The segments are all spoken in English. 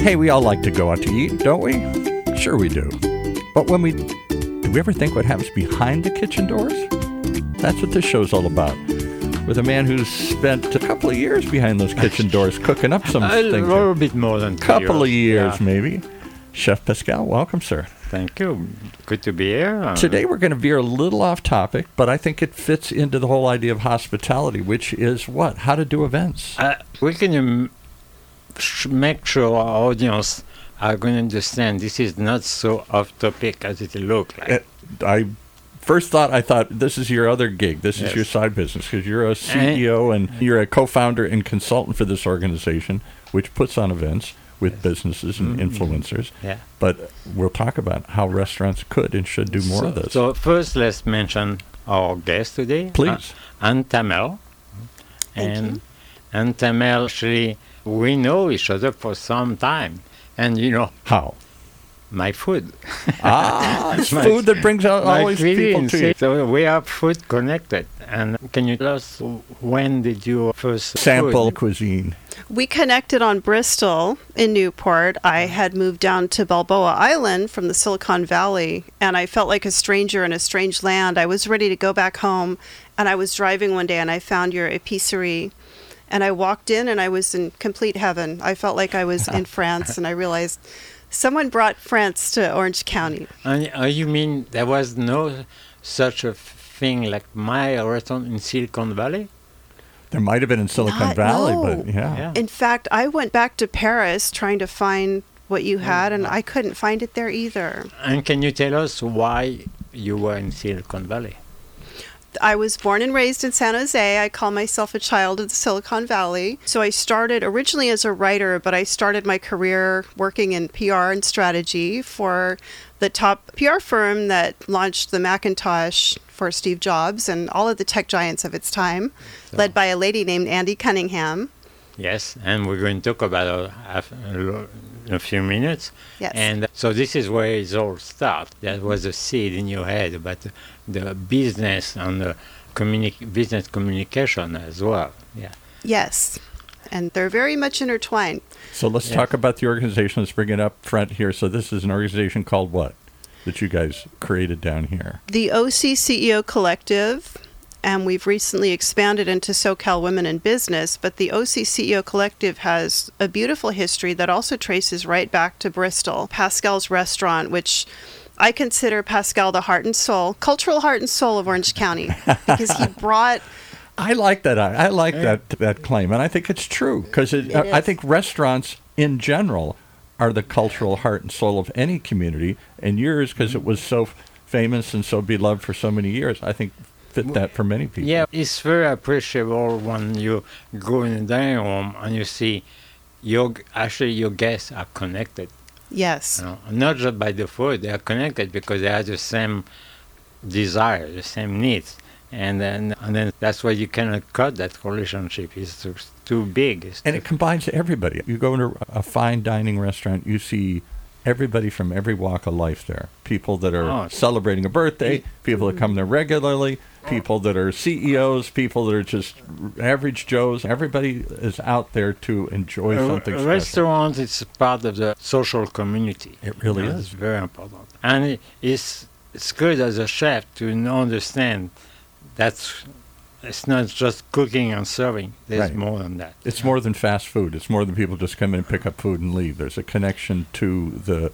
Hey, we all like to go out to eat, don't we? Sure we do. But do we ever think what happens behind the kitchen doors? That's what this show's all about. With a man who's spent a couple of years behind those kitchen doors cooking up some things. A little bit more than 2 years. Couple of years, maybe. Chef Pascal, welcome, sir. Thank you. Good to be here. Today we're going to veer a little off topic, but I think it fits into the whole idea of hospitality, which is what? How to do events. We can make sure our audience are going to understand this is not so off topic as it looks like. I thought this is your other gig. This is your side business because you're a CEO and you're a co-founder and consultant for this organization, which puts on events with businesses and influencers. Yeah. But we'll talk about how restaurants could and should do more of this. So first, let's mention our guest today. Please. Anne Tamel. Thank you. Anne Tamel, actually, we know each other for some time. And you know... How? My food. It's food that brings out always people to you. So we are food connected. And can you tell us when did you first sample cuisine? We connected on Bristol in Newport. I had moved down to Balboa Island from the Silicon Valley, and I felt like a stranger in a strange land. I was ready to go back home, and I was driving one day, and I found your épicerie. And I walked in, and I was in complete heaven. I felt like I was in France, and I realized someone brought France to Orange County. And you mean there was no such a thing like my restaurant in Silicon Valley? There might have been in Silicon Valley, but yeah. In fact, I went back to Paris trying to find what you had, and I couldn't find it there either. And can you tell us why you were in Silicon Valley? I was born and raised in San Jose. I call myself a child of the Silicon Valley. So I started originally as a writer, but I started my career working in PR and strategy for the top PR firm that launched the Macintosh for Steve Jobs and all of the tech giants of its time, led by a lady named Andy Cunningham. Yes, and we're going to talk about in a few minutes. Yes. And so this is where it all starts. That was a seed in your head about the business and the business communication as well. Yeah. Yes, and they're very much intertwined. So let's talk about the organization. Let's bring it up front here. So this is an organization called what that you guys created down here? The OC CEO Collective. And we've recently expanded into SoCal Women in Business, but the OC CEO Collective has a beautiful history that also traces right back to Bristol. Pascal's restaurant, which I consider Pascal the heart and soul, cultural heart and soul of Orange County, because he brought... I like that. I like that claim, and I think it's true, because I think restaurants in general are the cultural heart and soul of any community, and yours, because it was so famous and so beloved for so many years, I think fit that for many people. Yeah, it's very appreciable when you go in the dining room and you see your guests are connected. Yes. You know, not just by the food, they are connected because they have the same desire, the same needs. And then that's why you cannot cut that relationship. It's too big. And it combines everybody. You go into a fine dining restaurant, you see everybody from every walk of life there. People that are celebrating a birthday, people that come there regularly, people that are CEOs, people that are just average Joes. Everybody is out there to enjoy something special. Restaurants, it's part of the social community. It really is. It's very important. And it's good as a chef to understand that it's not just cooking and serving. There's more than that. It's more than fast food. It's more than people just come in and pick up food and leave. There's a connection to the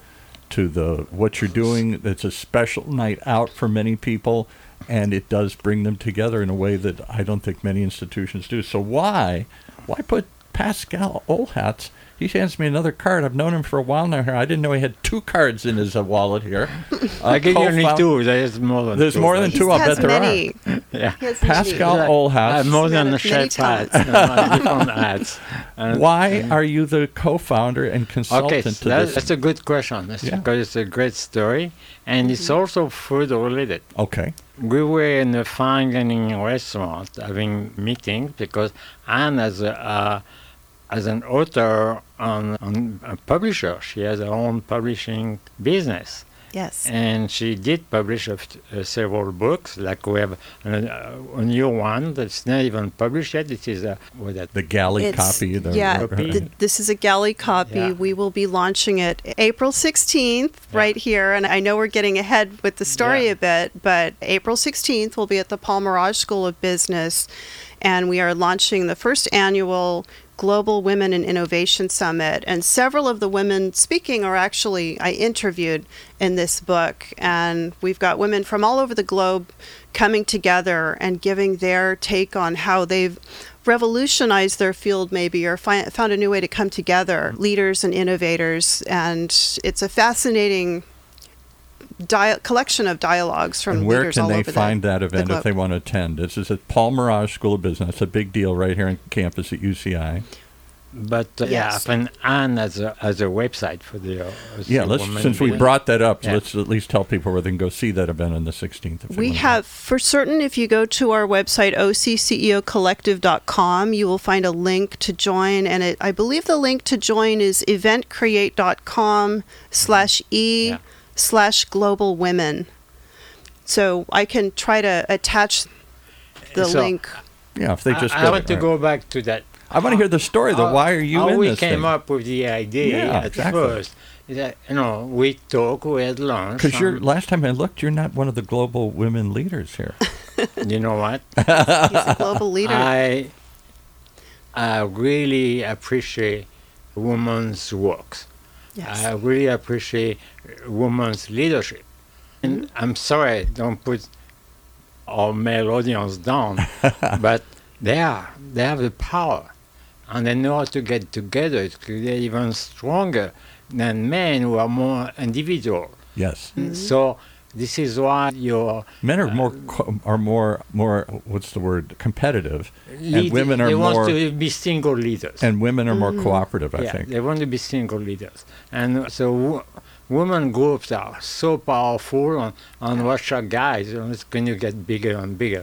what you're doing. It's a special night out for many people, and it does bring them together in a way that I don't think many institutions do. So why put Pascal Olhatz? He hands me another card. I've known him for a while now here. I didn't know he had 2 cards in his wallet here. I gave you only 2. There's more than 2. There's more than 2. I'll bet there are. Yeah. Pascal Olhatz. More than the chef hats. Different hats. Why are you the co-founder and consultant to this? That's a good question. Because it's a great story. And it's also food related. Okay. We were in a fine dining restaurant having meetings because Anne as an author and a publisher, she has her own publishing business. Yes. And she did publish several books. Like we have a new one that's not even published yet. It is The galley copy. This is a galley copy. Yeah. We will be launching it April 16th right here. And I know we're getting ahead with the story Yeah. a bit, but April 16th we'll be at the Paul Mirage School of Business, and we are launching the first annual Global Women in Innovation Summit. And several of the women speaking are actually I interviewed in this book. And we've got women from all over the globe coming together and giving their take on how they've revolutionized their field maybe, or found a new way to come together, leaders and innovators. And it's a fascinating collection of dialogues from and where leaders can all they over find that the event globe. if they want to attend? This is at Paul Mirage School of Business. It's a big deal right here on campus at UCI. But Yes. and Anne has a website for the Since we brought that up, Yeah. let's at least tell people where they can go see that event on the 16th. if they We wanna have, for certain, if you go to our website, occeocollective.com, you will find a link to join. And I believe the link to join is eventcreate.com/e/global women. So I can try to attach the So, link. go. Yeah, if they just I go want to there. go back to that. I want to hear the story, though. Why are you how in we this came thing? up with the idea Yeah, at exactly. first. Is that, we talk, we had lunch. Because last time I looked, you're not one of the global women leaders here. You know what? He's a global leader. I really appreciate women's works. Yes. I really appreciate women's leadership. And I'm sorry, don't put our male audience down, but they have the power, and they know how to get together. They're even stronger than men who are more individual. Yes. So this is why your Men are more what's the word, competitive, and women they are want more to be single leaders. and women are more cooperative, I think. They want to be single leaders. And so women groups are so powerful on Russia guys, it's going to get bigger and bigger.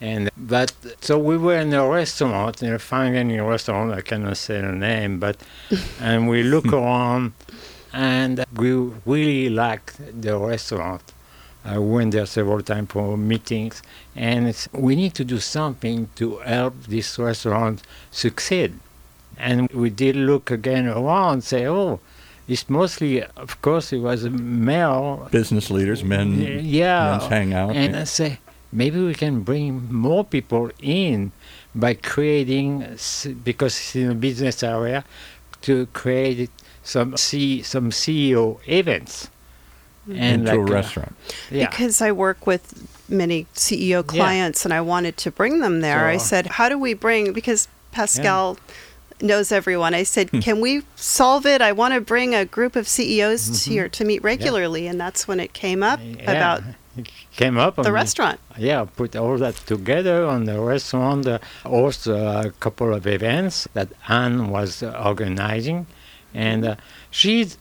So we were in a restaurant, in a fine dining restaurant, I cannot say the name, and we look around, and we really liked the restaurant. I went there several times for meetings, and we need to do something to help this restaurant succeed. And we did look again around and say, it's mostly, of course, it was a male. Business leaders, men's hangout. And I say, maybe we can bring more people in by creating, because it's in a business area, to create some CEO events. And into a restaurant. Because I work with many CEO clients and I wanted to bring them there. I said, how do we because Pascal knows everyone. I said, can we solve it? I want to bring a group of CEOs here to meet regularly. And that's when it came up about the restaurant. Put all that together on the restaurant, also a couple of events that Anne was organizing. And she's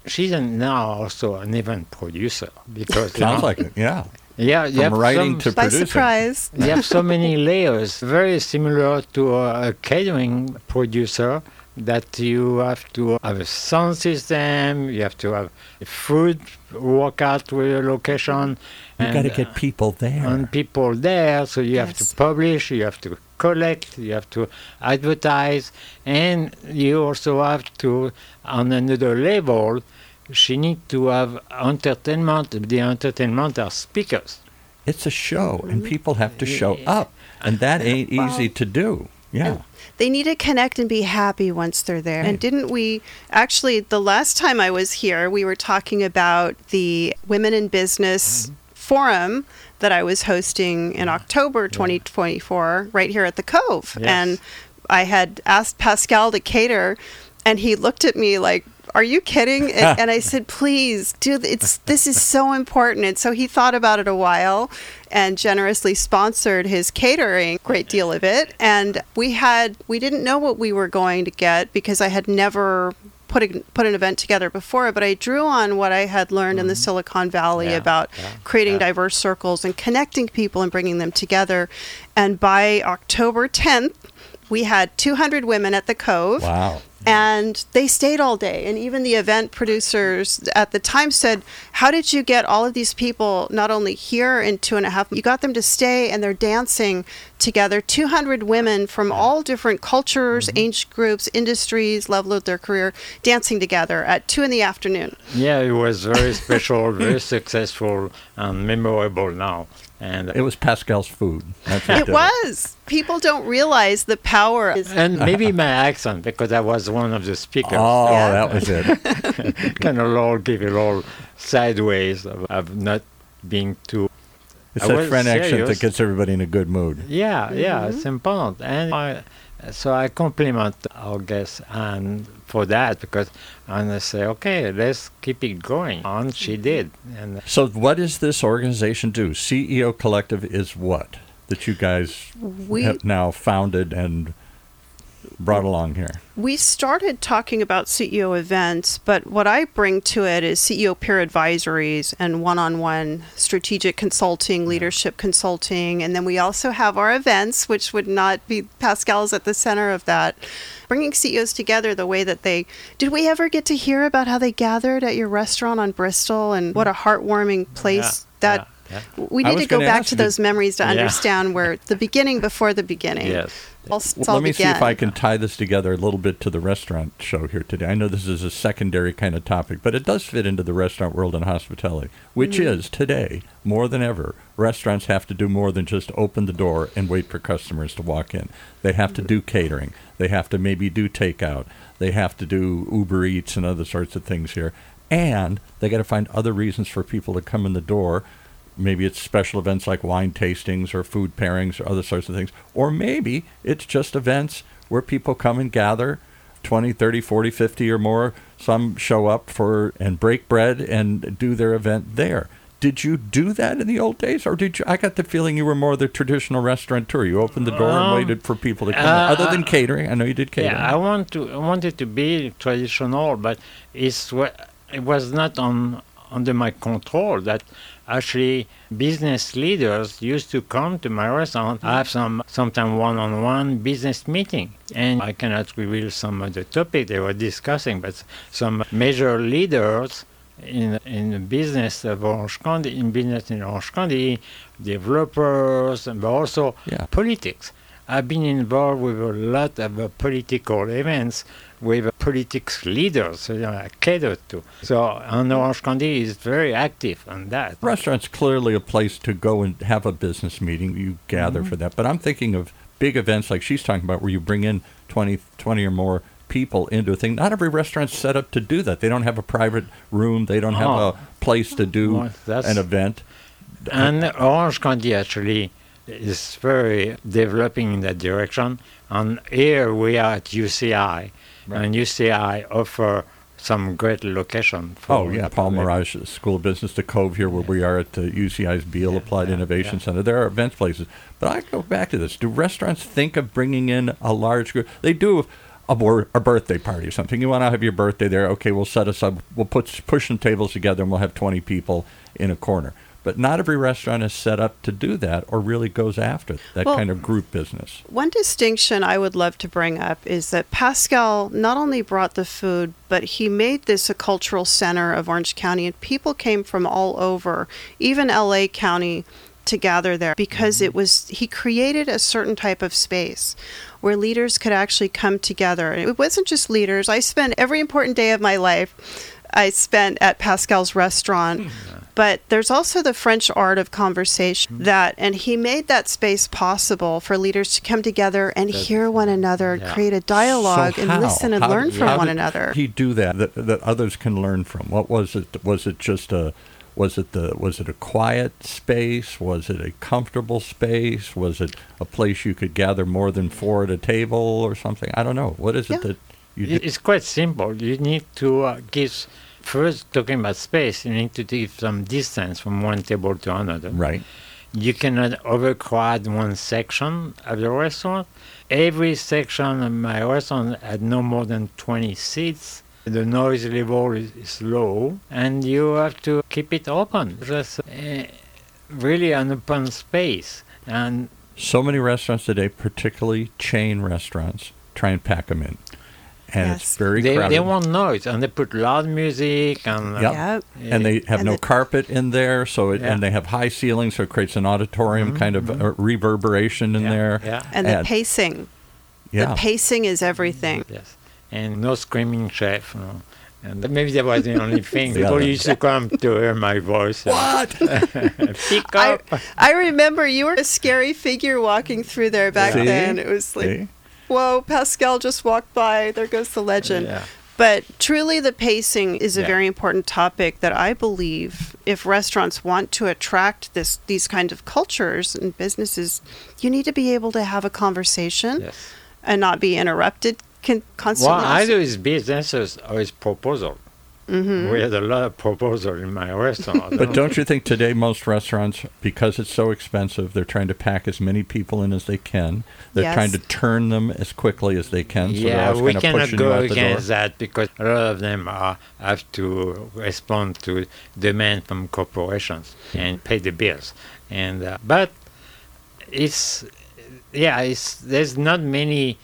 now also an event producer. Because Sounds like it, yeah. Yeah, From writing to by producing. surprise. You have so many layers, very similar to a catering producer, that you have to have a sound system, you have to have a food, work out with a location. You've got to get people there. And people there, so you have Yes. to publish, you have to collect, you have to advertise, and you also have to, on another level, she needs to have entertainment. The entertainment are speakers. It's a show, and people have to show up, and that ain't easy to do. Yeah. They need to connect and be happy once they're there. And didn't we actually, the last time I was here, we were talking about the Women in Business Forum that I was hosting in October 2024 right here at the Cove. Yes. And I had asked Pascal to cater, and he looked at me like, are you kidding? And I said, please do this is so important. And so he thought about it a while and generously sponsored his catering, great deal of it. And we didn't know what we were going to get because I had never put an event together before, but I drew on what I had learned in the Silicon Valley about creating diverse circles and connecting people and bringing them together. And by October 10th, we had 200 women at the Cove. Wow. And they stayed all day. And even the event producers at the time said, how did you get all of these people not only here in 2.5, you got them to stay and they're dancing together, 200 women from all different cultures, age groups, industries, level of their career, dancing together at 2 p.m. Yeah, it was very special, very successful, and memorable now. And It was Pascal's food. That's what It did was. People don't realize the power. and maybe my accent, because I was one of the speakers. Oh, Yeah. that was it. Kind of all give it all sideways of not being too. It's I that was French accent serious. that gets everybody in a good mood. Yeah, it's important. And so I compliment our guest Anne for that, because I say, okay, let's keep it going. And she did. And So what does this organization do? CEO Collective is what? That you guys We have now founded and brought along here. we started talking about CEO events, but what I bring to it is CEO peer advisories and one-on-one strategic consulting, leadership consulting, and then we also have our events, which would not be Pascal's at the center of that. Bringing CEOs together the way that they did. We ever get to hear about how they gathered at your restaurant on Bristol and what a heartwarming place that. yeah. We I need was to go gonna back ask to you, those memories to Yeah. understand where the beginning before the beginning. Yes. Let me see if I can tie this together a little bit to the restaurant show here today. I know this is a secondary kind of topic, but it does fit into the restaurant world and hospitality, which is today, more than ever, restaurants have to do more than just open the door and wait for customers to walk in. They have to do catering. They have to maybe do takeout. They have to do Uber Eats and other sorts of things here. And they got to find other reasons for people to come in the door. Maybe it's special events like wine tastings or food pairings or other sorts of things. Or maybe it's just events where people come and gather, 20, 30, 40, 50 or more. Some show up for and break bread and do their event there. Did you do that in the old days? Or did you? I got the feeling you were more the traditional restaurateur. You opened the door and waited for people to come in. Other than catering. I know you did catering. Yeah, I wanted to be traditional, but it was not under my control. That actually business leaders used to come to my restaurant, have sometime one-on-one business meeting. And I cannot reveal some of the topic they were discussing, but some major leaders in the business of Orange County, in Orange County, developers, but also politics. I've been involved with a lot of political events with politics leaders I cater to. So Orange County is very active on that. Restaurant's clearly a place to go and have a business meeting. You gather for that. But I'm thinking of big events like she's talking about where you bring in 20 or more people into a thing. Not every restaurant's set up to do that. They don't have a private room. They don't have a place to do an event. And Orange County actually is very developing in that direction. And here we are at UCI. Right. And UCI offer some great location. Paul Mirage School of Business, the Cove here where we are at the UCI's Beal Applied Innovation Center. There are event places. But I go back to this. Do restaurants think of bringing in a large group? They do a birthday party or something. You want to have your birthday there. Okay, we'll set us up. We'll push some tables together and we'll have 20 people in a corner. But not every restaurant is set up to do that or really goes after that kind of group business. One distinction I would love to bring up is that Pascal not only brought the food, but he made this a cultural center of Orange County, and people came from all over, even LA County, to gather there because he created a certain type of space where leaders could actually come together. And it wasn't just leaders. I spent every important day of my life I spent at Pascal's restaurant. But there's also the French art of conversation and he made that space possible for leaders to come together and hear one another, create a dialogue, and listen and learn from one another. He do that others can learn from. What was it? Was it just was it a quiet space? Was it a comfortable space? Was it a place you could gather more than 4 at a table or something? I don't know. What is it that you do? It's quite simple. You need to give. First, talking about space, you need to give some distance from one table to another. Right. You cannot overcrowd one section of the restaurant. Every section of my restaurant had no more than 20 seats. The noise level is low, and you have to keep it open. Just really an open space. And so many restaurants today, particularly chain restaurants, try and pack them in. and Yes. it's very They crowded. want noise, and they put loud music, and Yep. Yep. And they have And no the- carpet in there, so Yeah. and they have high ceilings, so it creates an auditorium kind of reverberation in Yeah, there. yeah. And the pacing. yeah. The pacing is everything. Yes, and no screaming chef. No. And maybe that was the only thing. Yeah. People used to come to hear my voice. What? Pick I, up. I remember you were a scary figure walking through there back See? then. It was like, See? whoa, Pascal just walked by. There goes the legend. Yeah. But truly, the pacing is a Yeah. very important topic that I believe if restaurants want to attract these kind of cultures and businesses, you need to be able to have a conversation Yes. and not be interrupted constantly. What I do is businesses always proposal. Mm-hmm. We had a lot of proposal in my restaurant. But don't you think today most restaurants, because it's so expensive, they're trying to pack as many people in as they can. They're Yes. trying to turn them as quickly as they can. So they're Yeah, always we kind of cannot pushing you go out the door. against that because a lot of them have to respond to demand from corporations and pay the bills. And but there's not many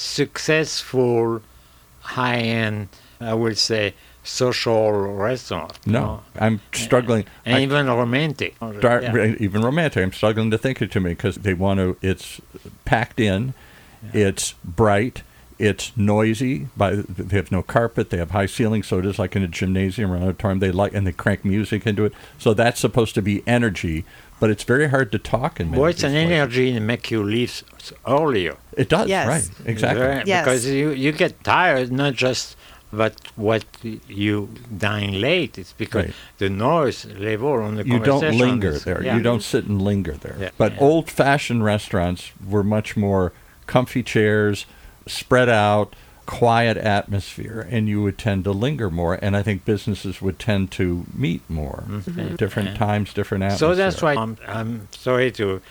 successful high-end, I would say, social restaurants. you No, know, I'm struggling. and I- even romantic. Dar- Even romantic. I'm struggling to think it to me because they want to. It's packed in, it's bright, it's noisy. They have no carpet. They have high ceilings, so it is like in a gymnasium or an auditorium. And they crank music into it. So that's supposed to be energy, but it's very hard to talk in. Well, Many it's of an these places. energy to make you leave earlier. It does, Yes. right? Exactly. Yes. Because you get tired, not just but what you dine late. It's because Right. the noise level on the You don't conversation linger is- there. yeah. You don't sit and linger there. Yeah. But Yeah. old-fashioned restaurants were much more comfy chairs, spread out, quiet atmosphere, and you would tend to linger more. And I think businesses would tend to meet more. Different Yeah. times, different atmosphere. So that's why I'm sorry to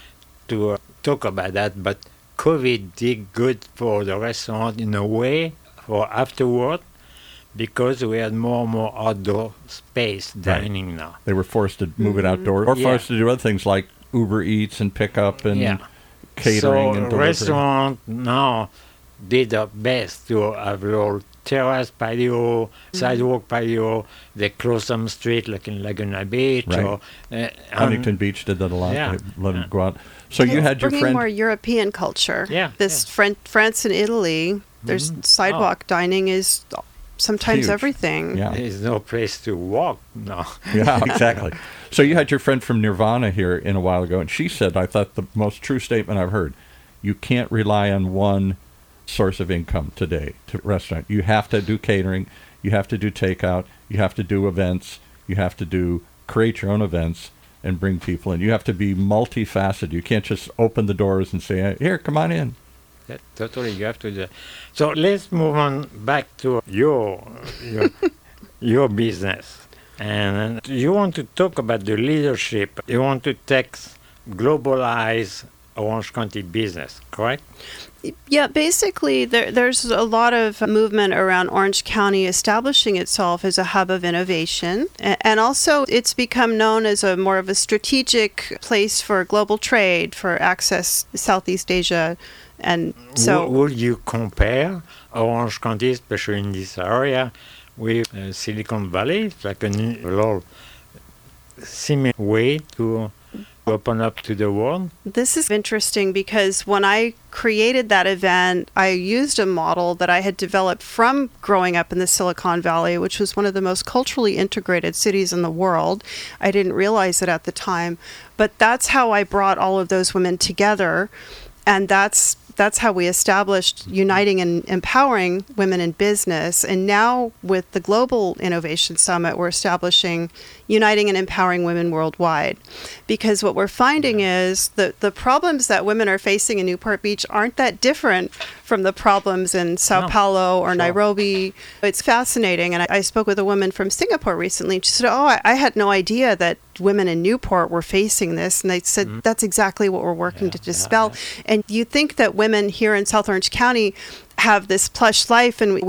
talk about that, but COVID did good for the restaurant in a way for afterward because we had more and more outdoor space dining now. They were forced to move it outdoors or Yeah. forced to do other things like Uber Eats and pickup and Yeah. catering so and delivery. restaurant now did their best to have a little terrace patio, sidewalk patio. They closed some street like in Laguna Beach Right. or Huntington Beach did that a lot. Yeah. They let them go out. So you It's had your bringing friend. more European culture. Yeah, This France and Italy, there's sidewalk dining is sometimes Huge. everything. Yeah. There's no place to walk now. Yeah, exactly. So you had your friend from Nirvana here in a while ago, and she said, I thought the most true statement I've heard, you can't rely on one source of income today to restaurant. You have to do catering, you have to do takeout, you have to do events, you have to create your own events and bring people in. You have to be multifaceted. You can't just open the doors and say, here, come on in. Yeah, totally, you have to do that. So let's move on back to your business. And you want to talk about the leadership. You want to globalize Orange County business, correct? Yeah, basically, there's a lot of movement around Orange County establishing itself as a hub of innovation. And also, it's become known as a more of a strategic place for global trade, for access to Southeast Asia. And so, Would you compare Orange County, especially in this area, with Silicon Valley? It's like a little similar way to open up to the world. this is interesting because when I created that event, I used a model that I had developed from growing up in the Silicon Valley, which was one of the most culturally integrated cities in the world. I didn't realize it at the time, but that's how I brought all of those women together. And that's how we established uniting and empowering women in business. And now with the Global Innovation Summit, we're establishing uniting and empowering women worldwide. Because what we're finding is that the problems that women are facing in Newport Beach aren't that different from the problems in Sao No, Paulo or sure. Nairobi. It's fascinating. And I spoke with a woman from Singapore recently. And she said, I had no idea that women in Newport were facing this. And they said, that's exactly what we're working to dispel. And you think that women here in South Orange County have this plush life and we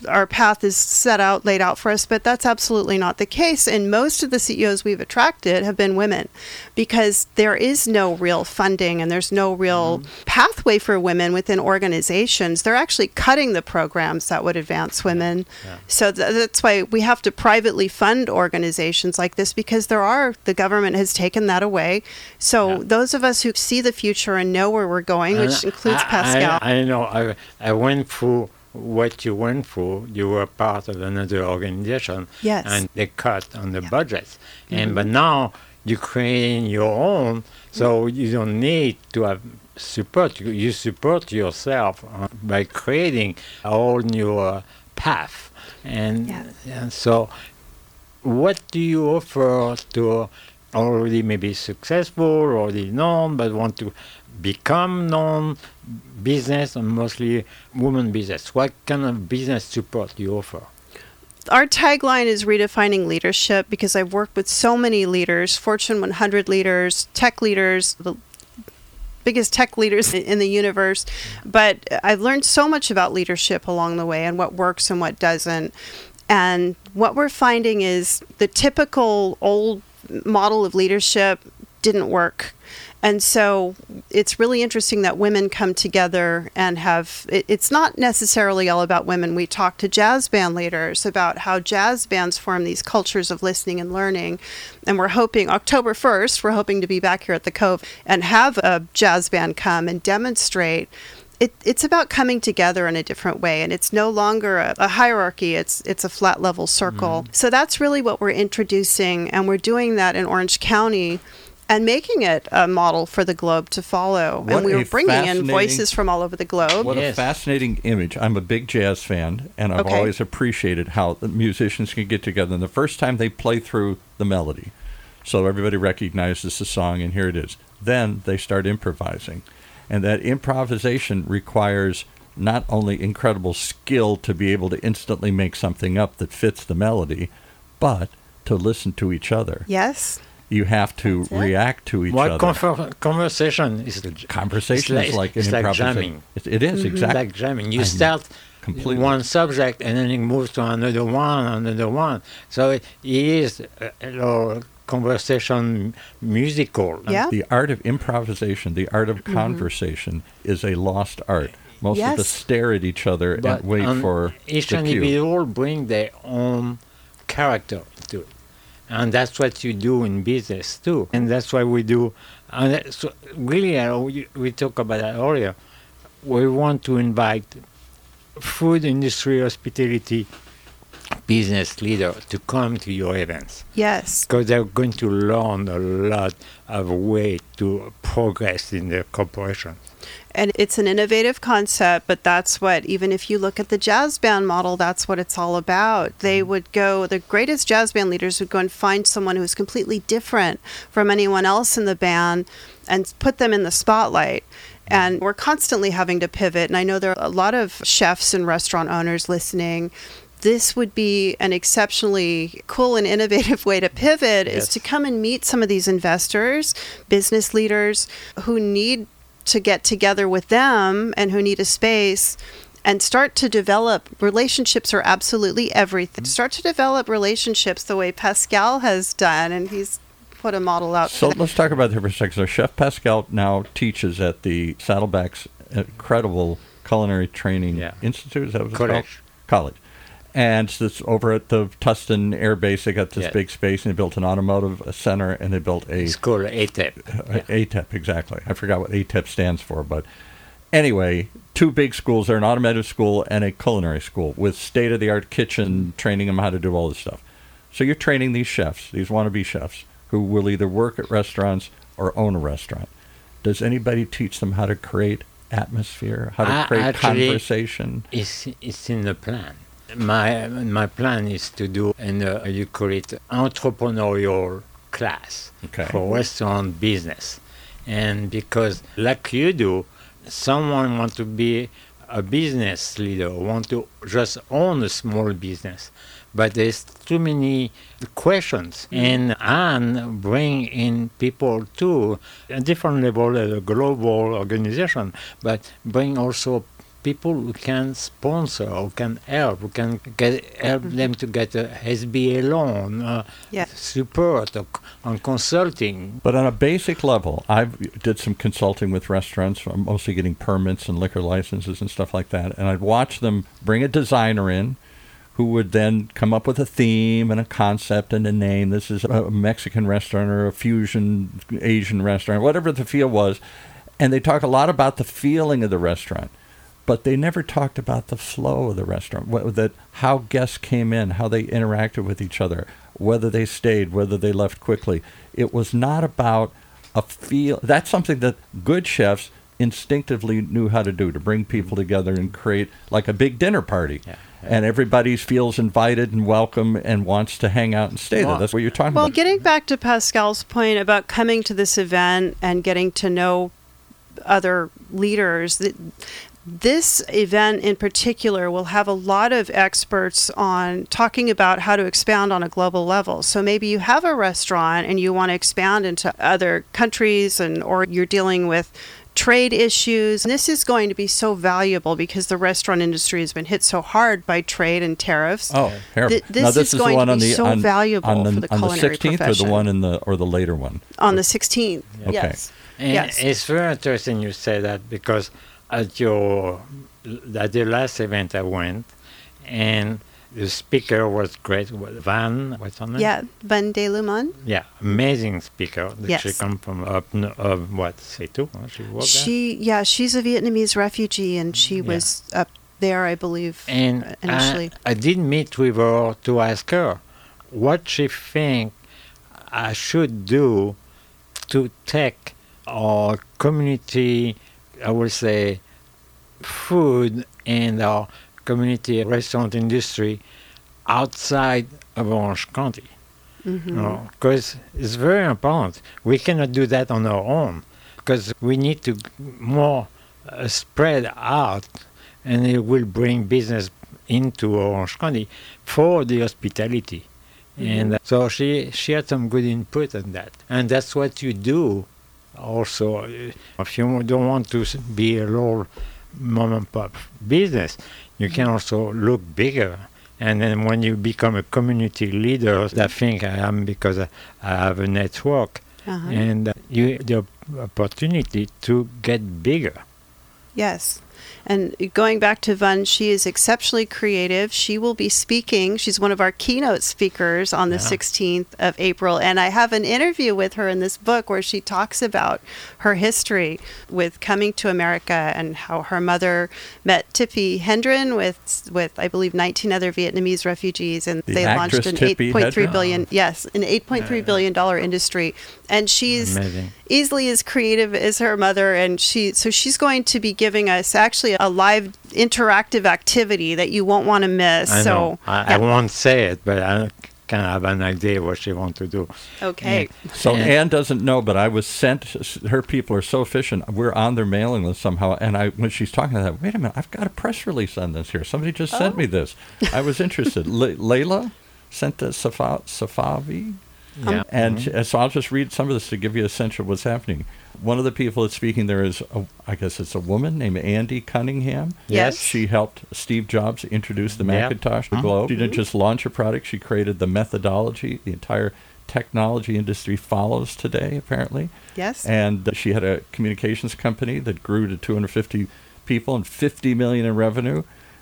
our path is laid out for us, but that's absolutely not the case. And most of the CEOs we've attracted have been women because there is no real funding and there's no real pathway for women within organizations. They're actually cutting the programs that would advance women. Yeah. So that's why we have to privately fund organizations like this because the government has taken that away. So those of us who see the future and know where we're going, which includes Pascal. I know. I went through what you went through. You were part of another organization, Yes. and they cut on the budgets. But now you're creating your own, so you don't need to have support. You support yourself by creating a whole new path. And so, what do you offer to already maybe successful, already known, but want to become known business and mostly women business? What kind of business support do you offer? Our tagline is redefining leadership because I've worked with so many leaders, Fortune 100 leaders, tech leaders, the biggest tech leaders in the universe. But I've learned so much about leadership along the way and what works and what doesn't. And what we're finding is the typical old model of leadership didn't work. And so it's really interesting that women come together and it's not necessarily all about women. We talk to jazz band leaders about how jazz bands form these cultures of listening and learning. And we're hoping October 1st, we're hoping to be back here at the Cove and have a jazz band come and demonstrate. It's about coming together in a different way, and it's no longer a hierarchy. It's a flat level circle. So that's really what we're introducing, and we're doing that in Orange County and making it a model for the globe to follow. What and we a were bringing in fascinating- voices from all over the globe. What a Yes. fascinating image. I'm a big jazz fan, and I've Okay. always appreciated how the musicians can get together. And the first time they play through the melody, so everybody recognizes the song, and here it is. Then they start improvising. And that improvisation requires not only incredible skill to be able to instantly make something up that fits the melody, but to listen to each other. Yes. You have to That's it. react to each What other. conversation is Conversation is like an it's like improvisation. jamming. It is, It's exactly. like jamming. You I'm start completely. one subject and then it moves to another one. So it is a conversation musical. Yeah. The art of improvisation, the art of conversation is a lost art. Most of us Yes. stare at each other But and wait for each the cue. individual bring their own character to it. And that's what you do in business too. And that's why we do. And so really, we talked about that earlier. We want to invite food industry, hospitality business leader to come to your events Yes. because they're going to learn a lot of way to progress in their corporation. And it's an innovative concept, but that's what, even if you look at the jazz band model, that's what it's all about. They would go, the greatest jazz band leaders would go and find someone who's completely different from anyone else in the band and put them in the spotlight. And we're constantly having to pivot. And I know there are a lot of chefs and restaurant owners listening. This would be an exceptionally cool and innovative way to pivot is Yes. to come and meet some of these investors, business leaders who need to get together with them and who need a space and start to develop relationships are absolutely everything. Start to develop relationships the way Pascal has done, and he's put a model out. So for that. let's talk about that for a second. So Chef Pascal now teaches at the Saddleback's incredible culinary training Yeah. institute. Is that what it's called? College. College. And so it's over at the Tustin Air Base. They got this Yes. big space, and they built an automotive center, and they built a It's called ATEP. ATEP, exactly. I forgot what ATEP stands for, but anyway, two big schools. They're an automotive school and a culinary school with state-of-the-art kitchen, training them how to do all this stuff. So you're training these chefs, these wannabe chefs, who will either work at restaurants or own a restaurant. Does anybody teach them how to create atmosphere, how to create Actually, conversation? It's in the plan. My plan is to do you call it entrepreneurial class Okay. for restaurant business, and because like you do, someone want to be a business leader, want to just own a small business, but there's too many questions, and bring in people to a different level at a global organization, but bring also people who can sponsor, who can help, who can help them to get a SBA loan, Yeah. support on consulting. But on a basic level, I did some consulting with restaurants, mostly getting permits and liquor licenses and stuff like that. And I'd watch them bring a designer in who would then come up with a theme and a concept and a name. This is a Mexican restaurant or a fusion Asian restaurant, whatever the feel was. And they talk a lot about the feeling of the restaurant, but they never talked about the flow of the restaurant, how guests came in, how they interacted with each other, whether they stayed, whether they left quickly. It was not about a feel. That's something that good chefs instinctively knew how to do, to bring people together and create like a big dinner party. Yeah. And everybody feels invited and welcome and wants to hang out and stay there. That's what you're talking Well, about. getting back to Pascal's point about coming to this event and getting to know other leaders, this event in particular will have a lot of experts on talking about how to expand on a global level. So maybe you have a restaurant and you want to expand into other countries, or you're dealing with trade issues. This is going to be so valuable because the restaurant industry has been hit so hard by trade and tariffs. Oh, terrible. This is going to be so valuable for the culinary on the 16th profession. or the one or the later one? On the 16th, Okay. yes. And Yes. it's very interesting you say that, because at the last event I went, and the speaker was great. Van, what's her name? Yeah, Van de Lumon. Yeah, amazing speaker. Yes. She come from up what, Setu? She worked there? She's a Vietnamese refugee, and she was up there, I believe, And initially. I did meet with her to ask her what she think I should do to take our community, I would say, food and our community restaurant industry outside of Orange County. Because it's very important. We cannot do that on our own, because we need to more spread out, and it will bring business into Orange County for the hospitality. And so she had some good input on that. And that's what you do also. If you don't want to be a little mom and pop business, you can also look bigger. And then when you become a community leader, I think I am, because I have a network, and you the opportunity to get bigger. Yes. And going back to Van, she is exceptionally creative. She will be speaking. She's one of our keynote speakers on the 16th of April. And I have an interview with her in this book where she talks about her history with coming to America and how her mother met Tippi Hedren with I believe 19 other Vietnamese refugees, and The they launched actress an Tippi $8.3 Hedren? billion, an $8.3 billion industry. And she's Amazing. easily as creative as her mother, and she's going to be giving us actually a live interactive activity that you won't want to miss. I know. I yeah. won't say it, but I can have an idea what she wants to do. Okay. So Yeah. Anne doesn't know, but I was sent. Her people are so efficient. We're on their mailing list somehow. And when she's talking to that, wait a minute, I've got a press release on this here. Somebody just sent me this. I was interested. Layla sent the Safavi. Yeah. And so I'll just read some of this to give you a sense of what's happening. One of the people that's speaking there is, I guess it's a woman named Andy Cunningham. Yes. She helped Steve Jobs introduce the Yep. Macintosh to the globe. She didn't just launch a product, she created the methodology. The entire technology industry follows today, apparently. Yes. And she had a communications company that grew to 250 people and $50 million in revenue.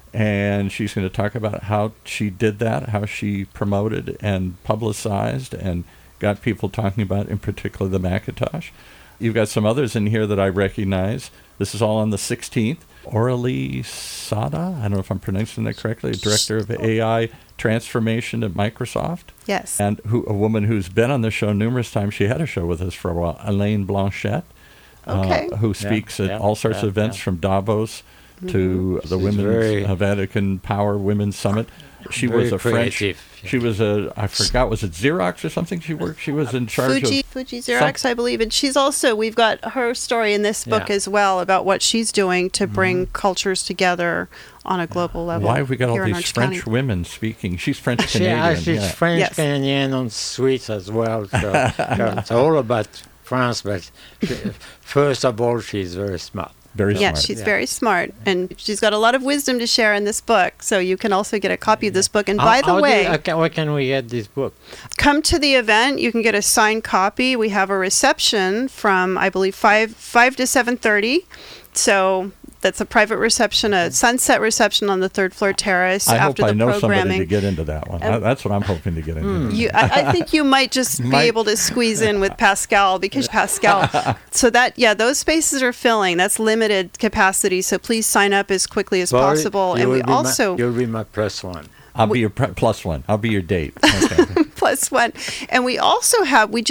And she's going to talk about how she did that, how she promoted and publicized and got people talking about, in particular, the Macintosh. You've got some others in here that I recognize. This is all on the 16th. Aurelie Sada, I don't know if I'm pronouncing that correctly, Director of AI Transformation at Microsoft. Yes. And a woman who's been on the show numerous times. She had a show with us for a while, Elaine Blanchette, Okay. who speaks at all sorts of events from Davos to the She's very- Women's Vatican Power Women's Summit. She Very was a French. creative. She was I forgot, was it Xerox or something she worked? She was in charge Fuji Xerox, I believe. And she's also, we've got her story in this book Yeah. as well about what she's doing to bring cultures together on a global of. level. Why have we got all here in these Orange French County. women speaking? She's French Canadian. She's French, Yes. Canadian, and Swiss as well. So it's all about France, but first of all, she's very smart. Very Yeah, smart. she's Yeah. very smart, and she's got a lot of wisdom to share in this book. So you can also get a copy of this book. And by the way, where can we get this book? come to the event. You can get a signed copy. We have a reception from, I believe, 5 to 7:30. So that's a private reception, a sunset reception on the third floor terrace I hope after I the know somebody programming. to get into that one. And- That's what I'm hoping to get into. I think you might just be Might. able to squeeze in with Pascal because Pascal. So those spaces are filling. That's limited capacity. So please sign up as quickly as Sorry, possible. you And we will be also you'll be my plus one. I'll be your plus one. I'll be your date. Okay. plus one. And we also we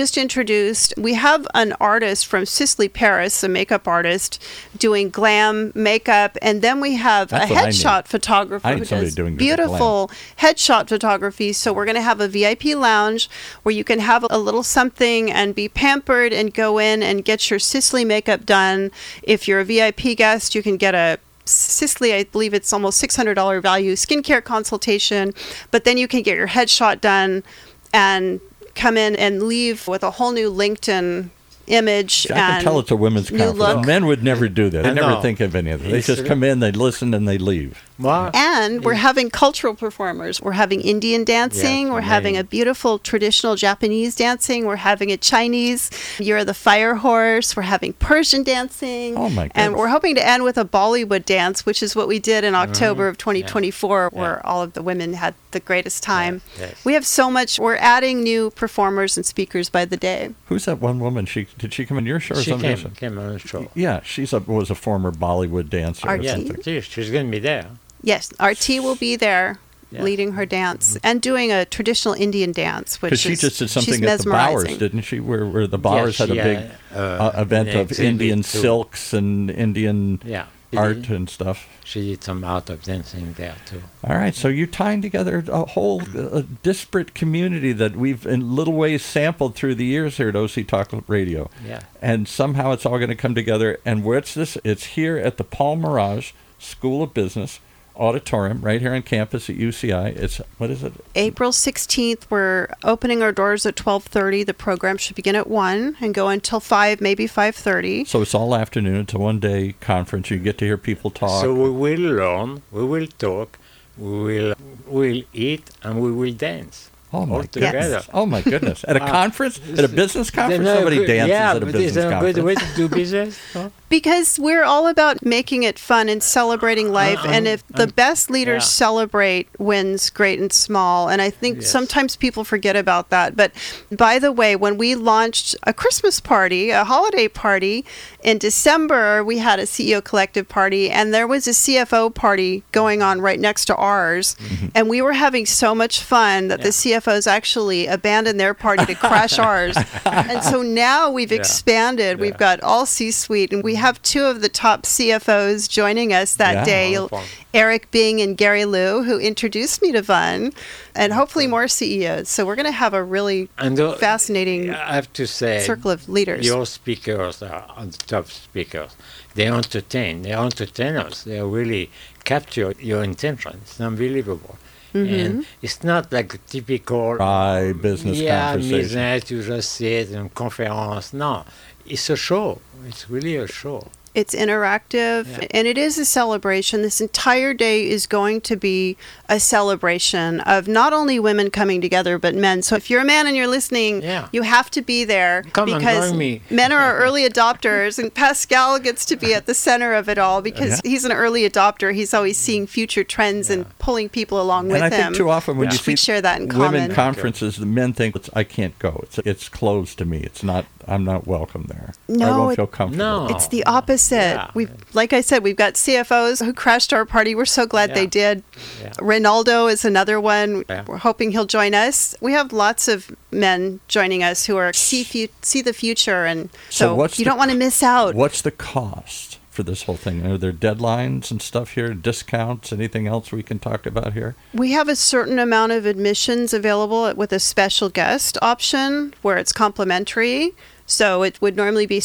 have an artist from Sicily, Paris, a makeup artist, doing glam makeup. And then we have That's a what I need. headshot photographer I need who somebody does doing the beautiful headshot photography. So we're going to have a VIP lounge where you can have a little something and be pampered and go in and get your Sicily makeup done. If you're a VIP guest, you can get a Sicily, I believe it's almost $600 value skincare consultation, but then you can get your headshot done and come in and leave with a whole new LinkedIn image. I can and tell it's a women's new conference. look. Men would never do that. They I never know. think of any of it. They It's just come in, they listen, and they leave. Well, And we're having cultural performers. We're having Indian dancing. Yes, we're having a amazing. beautiful traditional Japanese dancing. We're having a Chinese. You're the fire horse. We're having Persian dancing. Oh, my And goodness. we're hoping to end with a Bollywood dance, which is what we did in October of 2024, Yeah. where all of the women had the greatest time. yes. We have so much. We're adding new performers and speakers by the day. Who's that one woman? Did she come in your show or she something? came on the show. Yeah, was a former Bollywood dancer or RT? Yeah, something. she's going to be there. Yes, RT will be there. Yeah. Leading her dance and doing a traditional Indian dance, which Because she is just did she's something at the Bowers, mesmerizing. didn't she? Where the Bowers had a she, big event an of exhibit Indian too. silks and Indian Yeah. art and stuff. She did some art of dancing there too. All right, so you're tying together a whole disparate community that we've in little ways sampled through the years here at OC Talk Radio. Yeah. And somehow it's all going to come together. And where's this? It's here at the Paul Mirage School of Business Auditorium, right here on campus at UCI. It's, what is it? April 16th, we're opening our doors at 12:30. The program should begin at 1 and go until 5, maybe 5:30. So it's all afternoon. It's a one-day conference. You get to hear people talk. So we will learn, we will talk, we'll eat, and we will dance. Oh my all together. goodness! Oh my goodness! At a conference, at a business conference, somebody dances yeah, at a but business it's a conference. good way to do business. No? Because we're all about making it fun and celebrating life. And if the best leaders yeah. celebrate wins great and small. And I think Yes. sometimes people forget about that. But by the way, when we launched a Christmas party, a holiday party in December, we had a CEO collective party and there was a CFO party going on right next to ours. And we were having so much fun that the CFOs actually abandoned their party to crash ours. And so now we've expanded. Yeah. We've got all C-suite, and we have two of the top CFOs joining us that Yeah. day. Wonderful. Eric Bing and Gary Liu, who introduced me to VUN, and hopefully more CEOs. So we're going to have a really And fascinating I have to say, circle of leaders. your speakers are the top speakers. They entertain. They entertain us. They really capture your intention. It's unbelievable. And it's not like a typical Dry business conversation. business, you just sit in conference. No, it's a show. It's really a show. It's interactive, and it is a celebration. This entire day is going to be a celebration of not only women coming together, but men. So if you're a man and you're listening, Yeah. you have to be there Come and because join me. men are early adopters, and Pascal gets to be at the center of it all because he's an early adopter. He's always seeing future trends and pulling people along with And I him. think too often when you We see share that in women common. conferences, the men think I can't go. It's closed to me. It's not. I'm not welcome there. I No, won't it- feel comfortable. No. It's the opposite. Yeah. Like I said, we've got CFOs who crashed our party. We're so glad they Yeah. did. Yeah. Ronaldo is another one. Yeah. We're hoping he'll join us. We have lots of men joining us who are see the future, and so, what's you the don't want to miss out. What's the cost for this whole thing? Are there deadlines and stuff here? Discounts? Anything else we can talk about here? We have a certain amount of admissions available with a special guest option where it's complimentary. So it would normally be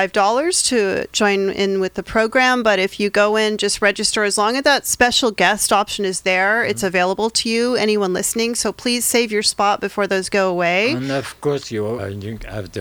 $75 to join in with the program, but if you go in, just register. As long as that special guest option is there, it's available to you, anyone listening. So please save your spot before those go away. And of course, you have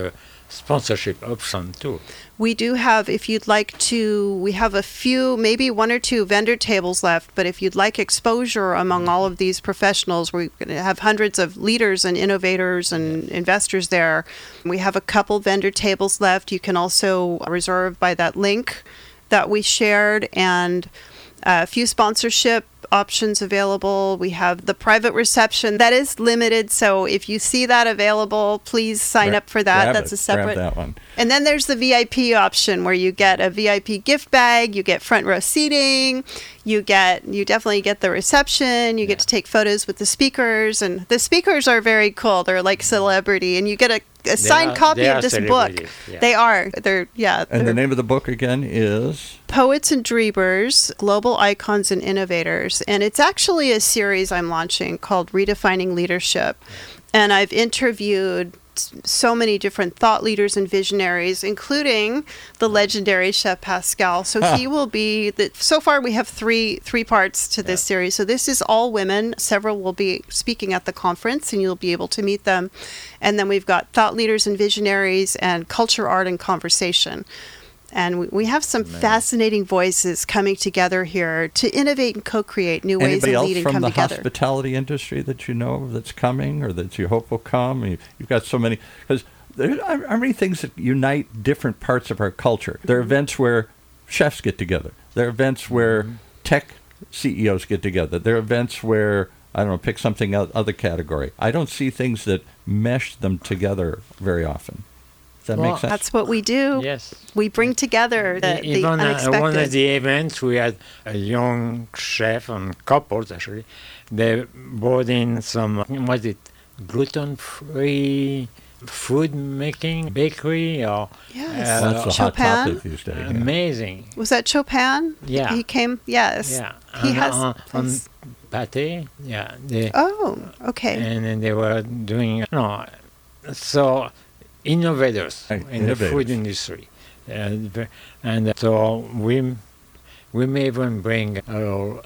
sponsorship option too. We do have, if you'd like to, we have a few, maybe one or two vendor tables left, but if you'd like exposure among all of these professionals, we're going to have hundreds of leaders and innovators and investors there. We have a couple vendor tables left. You can also reserve by that link that we shared, and a few sponsorship options available. We have the private reception that is limited, so if you see that available, please sign up for that. That's a separate. Grab that one. And then there's the VIP option where you get a VIP gift bag, you get front row seating, you definitely get the reception, you get to take photos with the speakers, and the speakers are very cool. They're like celebrity, and you get a signed copy of this book. Yeah. They are. And the name of the book again is Poets and Dreamers, Global Icons and Innovators. And it's actually a series I'm launching called Redefining Leadership. And I've interviewed so many different thought leaders and visionaries, including the legendary Chef Pascal. So he will be, so far we have three parts to this series. So this is all women. Several will be speaking at the conference, and you'll be able to meet them. And then we've got thought leaders and visionaries and culture, art, and conversation. And we have some fascinating voices coming together here to innovate and co-create new ways anybody of else leading from come the together. hospitality industry that you know of that's coming or that you hope will come? You've got so many, because there are many things that unite different parts of our culture. There are events where chefs get together. There are events where tech CEOs get together. There are events where, I don't know, pick something other category. I don't see things that mesh them together very often. Does that make sense? That's what we do. Yes. We bring together the Even unexpected. one of the events, we had a young chef and couples, actually. They brought in some, gluten-free food making bakery or Yes. That's a hot Chopin? topic these days. yeah. amazing. Was that Chopin? Yeah. He came, yes. Yeah. He And has. on pate. Yeah. Oh, okay. And then they were doing so innovators Right, in the food industry, and so we may even bring a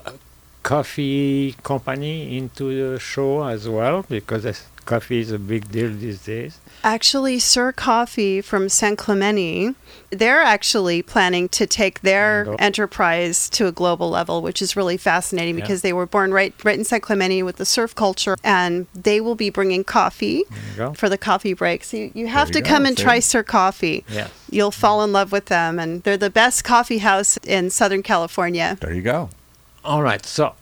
coffee company into the show as well, because coffee is a big deal these days. Actually, Sir Coffee from San Clemente, they're actually planning to take their enterprise to a global level, which is really fascinating because they were born right in San Clemente with the surf culture, and they will be bringing coffee for the coffee break. So you have to come and try Sir Coffee. Yes. You'll fall in love with them, and they're the best coffee house in Southern California. There you go. All right, so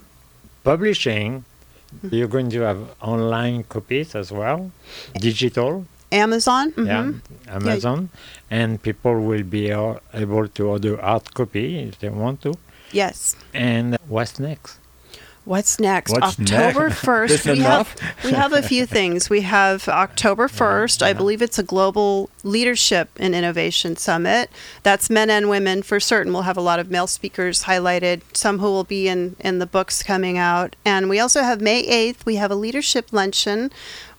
publishing, you're going to have online copies as well, digital, Amazon? Amazon, and people will be able to order hard copy if they want to. Yes. And what's next? What's next? What's October next? 1st. This we enough? we have a few things. We have October 1st. I believe it's a global leadership and innovation summit. That's men and women for certain. We'll have a lot of male speakers highlighted, some who will be in the books coming out. And we also have May 8th. We have a leadership luncheon.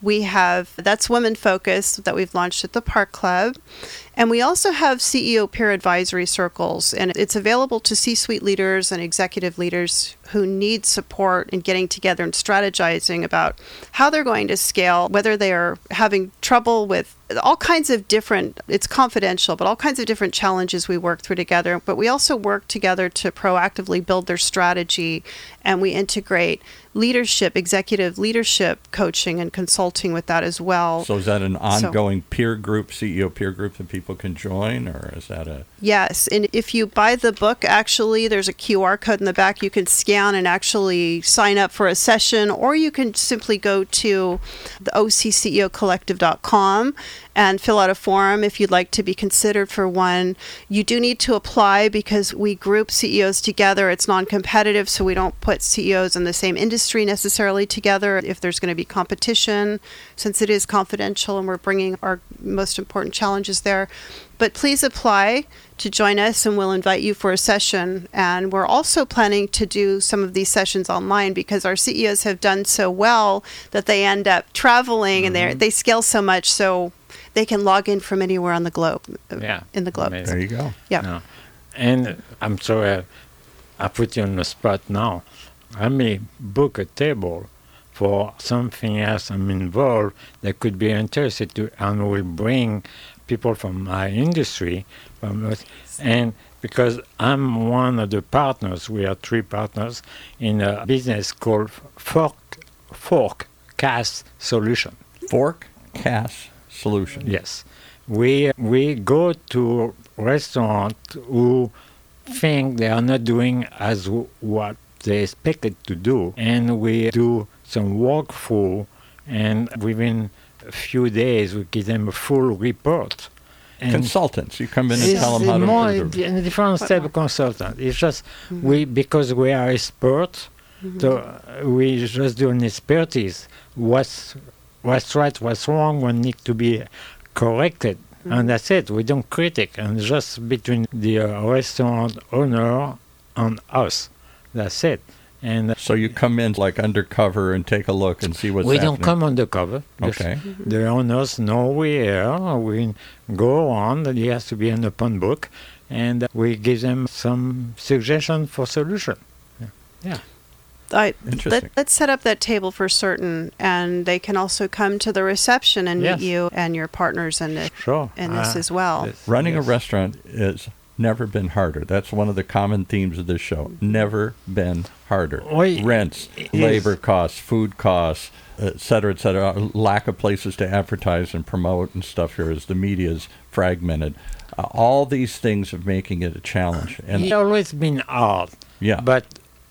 That's women focused that we've launched at the Park Club. And we also have CEO peer advisory circles, and it's available to C-suite leaders and executive leaders who need support in getting together and strategizing about how they're going to scale, whether they are having trouble with all kinds of different, it's confidential, but all kinds of different challenges we work through together. But we also work together to proactively build their strategy, and we integrate leadership, executive leadership coaching and consulting with that as well. So is that an ongoing peer group, CEO peer group that people can join, or is that a... Yes, and if you buy the book, actually, there's a QR code in the back you can scan and actually sign up for a session, or you can simply go to the OCCEOcollective.com and fill out a form if you'd like to be considered for one. You do need to apply because we group CEOs together. It's non-competitive, so we don't put CEOs in the same industry necessarily together if there's going to be competition, since it is confidential and we're bringing our most important challenges there. But please apply to join us, and we'll invite you for a session. And we're also planning to do some of these sessions online because our CEOs have done so well that they end up traveling and they scale so much so they can log in from anywhere on the globe. In the globe. Amazing. There you go. Yeah. No. And I'm sorry, I put you on the spot now. I may book a table for something else I'm involved that could be interested to, and will bring people from my industry, and because I'm one of the partners, we are 3 partners in a business called Forecast Solution. Forecast Solution. Yes, we go to restaurants who think they are not doing as what they expected to do, and we do some walkthrough, and within a few days we give them a full report. And Consultants. You come in and tell them how to more improve. a different type of consultant. It's just we, because we are experts, so we just do an expertise. What's right, what's wrong, what need to be corrected, and that's it. We don't critic, and just between the restaurant owner and us. That's it. And So you come in like undercover and take a look and see what's we happening. don't come undercover. Just Okay. the owners know we're here. We go on. It has to be an open book, and we give them some suggestion for solution. Yeah. Interesting. Let's set up that table for certain, and they can also come to the reception and Yes. meet you and your partners in this, Sure. as well. Yes, Running yes. a restaurant is never been harder. That's one of the common themes of this show. Never been harder. Well, Rents, it labor is. costs, food costs, et cetera, lack of places to advertise and promote and stuff here as the media is fragmented. All these things are making it a challenge. And It's always been hard. yeah, But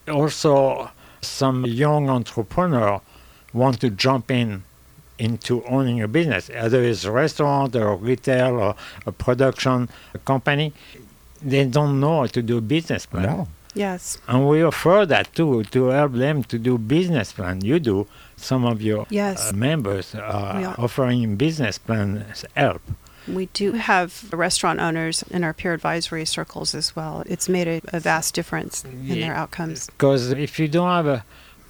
also, some young entrepreneur want to jump into owning a business, either it's a restaurant or retail or a production company. They don't know how to do a business plan. no. Yes. And we offer that too, to help them to do business plan. You do. Some of your Yes. members are We are. offering business plans help. We do have restaurant owners in our peer advisory circles as well. It's made a vast difference in their outcomes. Because if you don't have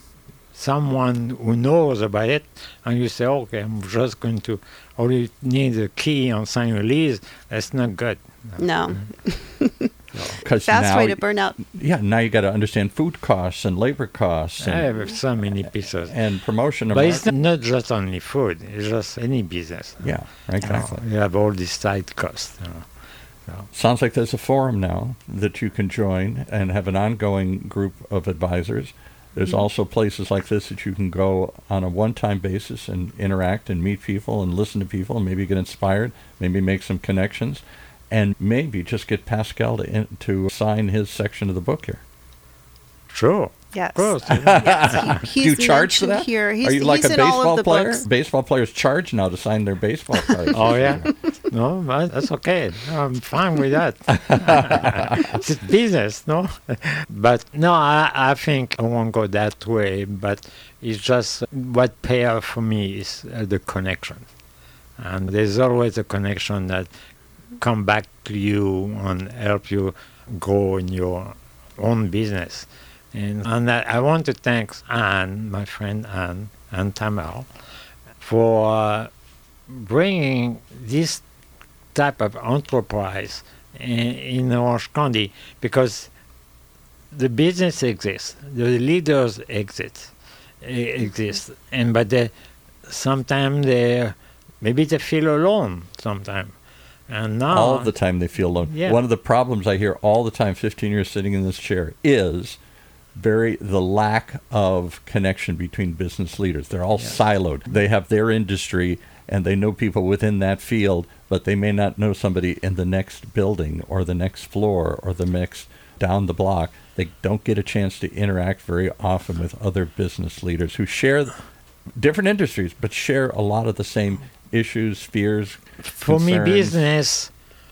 someone who knows about it, and you say, okay, I'm just going to only need a key and sign a lease, that's not good. No. Because Fast now, way to burn out. yeah, now you got to understand food costs and labor costs I and, have so many pieces. and promotion. But And it's not just only food, it's just any business. yeah, exactly. You have all these side costs. Sounds like there's a forum now that you can join and have an ongoing group of advisors. There's also places like this that you can go on a one-time basis and interact and meet people and listen to people and maybe get inspired, maybe make some connections, and maybe just get Pascal to sign his section of the book here. Sure. Yes. Of course. Yes. Do you charge for mentioned that? Here. Are you like he's a in all of baseball the player? books. Baseball players charge now to sign their baseball cards. Oh, yeah. No, but that's okay. I'm fine with that. It's business, no? But no, I think I won't go that way. But it's just what pay off for me is the connection. And there's always a connection that come back to you and help you grow in your own business. And I want to thank Anne, my friend Anne Tamel, for bringing this type of enterprise in Orange County, because the business exists, the leaders exist, and but sometimes maybe they feel alone sometimes. And now All the time they feel alone. Yeah. One of the problems I hear all the time, 15 years sitting in this chair, is the lack of connection between business leaders. They're all siloed. They have their industry and they know people within that field, but they may not know somebody in the next building or the next floor or the next down the block. They don't get a chance to interact very often with other business leaders who share different industries, but share a lot of the same issues, fears, for me, concerns. business,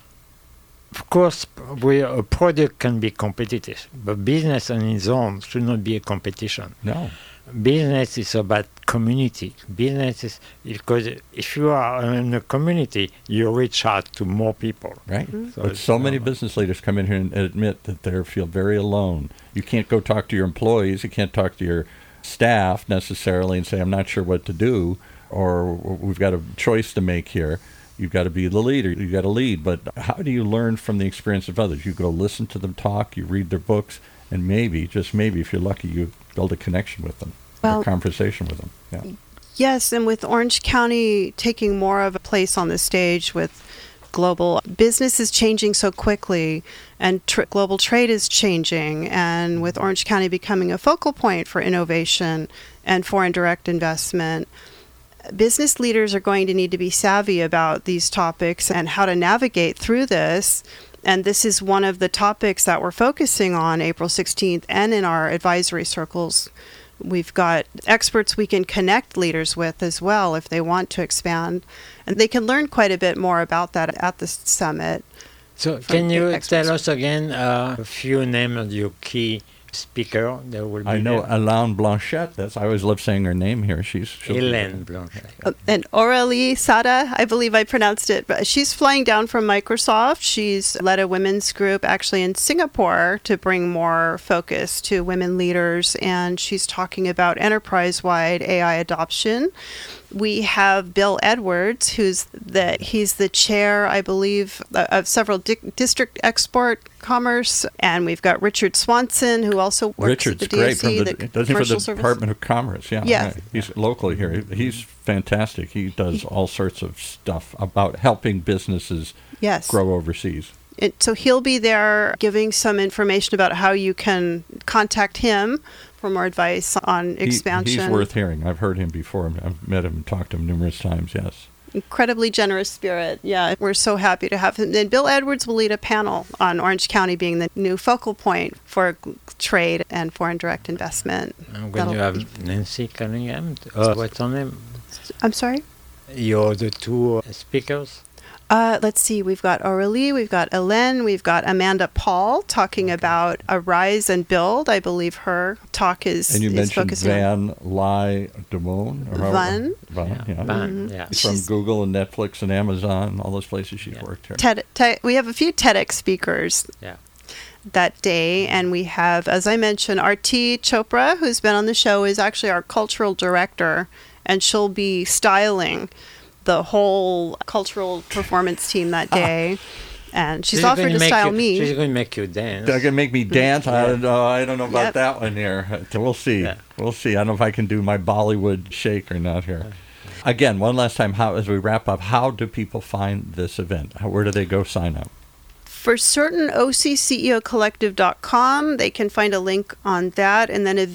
of course, a product can be competitive, but business on its own should not be a competition. No. Business is about community. Business is, because if you are in a community, you reach out to more people. Right. So But it's so many not- business leaders come in here and admit that they feel very alone. You can't go talk to your employees. You can't talk to your staff necessarily and say, I'm not sure what to do, or we've got a choice to make here. You've got to be the leader. You've got to lead. But how do you learn from the experience of others? You go listen to them talk, you read their books, and maybe, just maybe, if you're lucky, you build a connection with them. Well- a conversation with them. Yeah. Yes, and with Orange County taking more of a place on the stage with global business is changing so quickly, and global trade is changing, and with Orange County becoming a focal point for innovation and foreign direct investment, business leaders are going to need to be savvy about these topics and how to navigate through this. And this is one of the topics that we're focusing on April 16th and in our advisory circles. We've got experts we can connect leaders with as well if they want to expand. And they can learn quite a bit more about that at the summit. So from can you experts. tell us again a few names of your key speaker that will be I know there? Alain Blanchette. I always love saying her name here. she'll be Hélène Blanchet. And Aurélie Sada, I believe I pronounced it, but she's flying down from Microsoft. She's led a women's group actually in Singapore to bring more focus to women leaders, and she's talking about enterprise-wide AI adoption. We have Bill Edwards, he's the chair, I believe, of several district export commerce, and we've got Richard Swanson, who also works Richard's at the great DOC, from the doesn't he for Commercial the Service. Department of Commerce. Yeah, Yeah. right. He's locally here. He's fantastic. He does all sorts of stuff about helping businesses Yes. grow overseas. So he'll be there giving some information about how you can contact him for more advice on expansion. He's worth hearing. I've heard him before. I've met him and talked to him numerous times. Yes. Incredibly generous spirit. Yeah, we're so happy to have him. And Bill Edwards will lead a panel on Orange County being the new focal point for trade and foreign direct investment. I'm going to That'll- have Nancy Cunningham. What's her name? I'm sorry? You're the two speakers. Let's see. We've got Aurélie, we've got Hélène, we've got Amanda Paul talking about Arise and Build. I believe her talk is And you is mentioned focusing on Van Lai Damone. Van. Yeah. Van, yeah. She's from She's- Google and Netflix and Amazon, all those places she's Yeah. worked here. We have a few TEDx speakers Yeah. that day, and we have, as I mentioned, Arti Chopra, who's been on the show, is actually our cultural director, and she'll be styling the whole cultural performance team that day. And she's offered to style me. She's going to make you dance. They're gonna make me dance. I don't know. I don't know about Yep. that one here. We'll see. Yeah. We'll see. I don't know if I can do my Bollywood shake or not here. Again, one last time. How, as we wrap up, how do people find this event? Where do they go sign up? For certain, OCCEOcollective.com, they can find a link on that, and then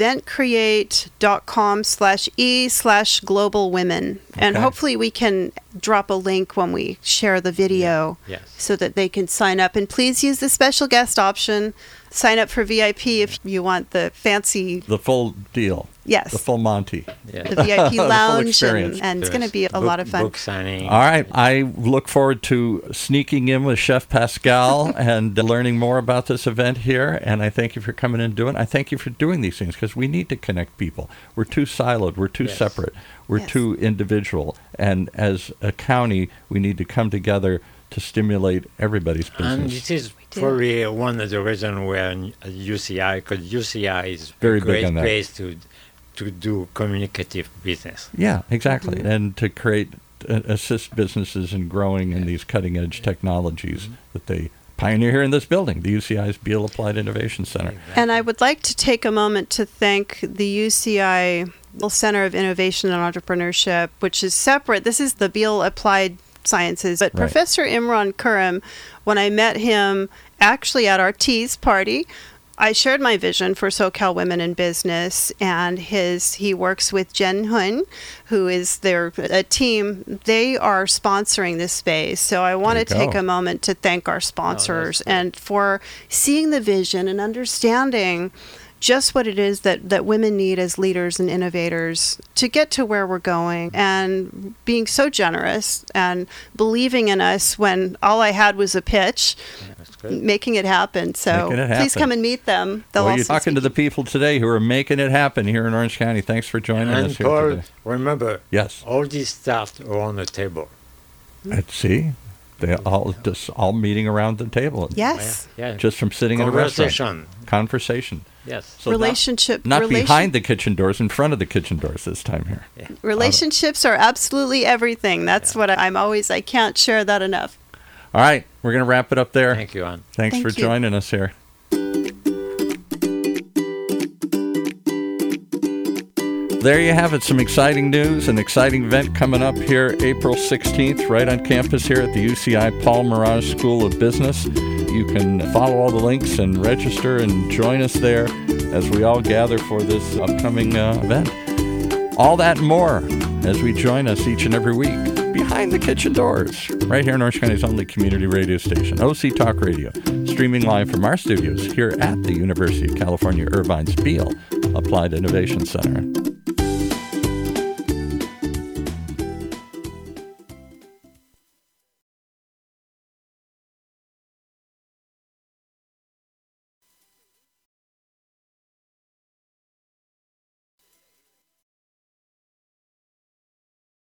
eventcreate.com/e/global women. And Okay. hopefully we can drop a link when we share the video Yes. so that they can sign up. And please use the special guest option. Sign up for VIP if you want the fancy, The full deal. yes, The full Monty. Yeah. the VIP full lounge, experience. and it's going to be a lot of fun. Book signing. All right. I look forward to sneaking in with Chef Pascal and learning more about this event here. And I thank you for coming in and doing it. I thank you for doing these things because we need to connect people. We're too siloed. We're too Yes. separate. We're Yes. too individual. And as a county, we need to come together to stimulate everybody's And business. this is do. probably one of the reasons we're at UCI, because UCI is Very a big great on that. place to do communicative business. Yeah, exactly. And to create, assist businesses in growing in these cutting edge technologies that they pioneer here in this building, the UCI's Beal Applied Innovation Center. And I would like to take a moment to thank the UCI Center of Innovation and Entrepreneurship, which is separate. This is the Beal Applied Sciences. But Right. Professor Imran Kuram, when I met him actually at our Teas party, I shared my vision for SoCal Women in Business, and he works with Jen Hun, who is a team. They are sponsoring this space. So I want to There you take go. a moment to thank our sponsors great. and for seeing the vision and understanding just what it is that women need as leaders and innovators to get to where we're going, and being so generous and believing in us when all I had was a pitch, That's good. making it happen. So Making it please happen. come and meet them. They'll Well, you're also talking to the people today who are making it happen here in Orange County. Thanks for joining And us here Paul, today. remember, Yes. all these stuff are on the table. Let's see. They all meeting around the table. Yes. Yeah. Just from sitting in a restaurant. Conversation. Conversation. Yes. So Relationship. Not relation- behind the kitchen doors, in front of the kitchen doors this time here. Relationships are absolutely everything. That's what I can't share that enough. All right. We're going to wrap it up there. Thank you, Anne. Thanks Thank for you. joining us here. there you have it. Some exciting news, an exciting event coming up here April 16th, right on campus here at the UCI Paul Merage School of Business. You can follow all the links and register and join us there as we all gather for this upcoming event. All that and more as we join us each and every week behind the kitchen doors, right here in Orange County's only community radio station, OC Talk Radio, streaming live from our studios here at the University of California Irvine's Beale Applied Innovation Center.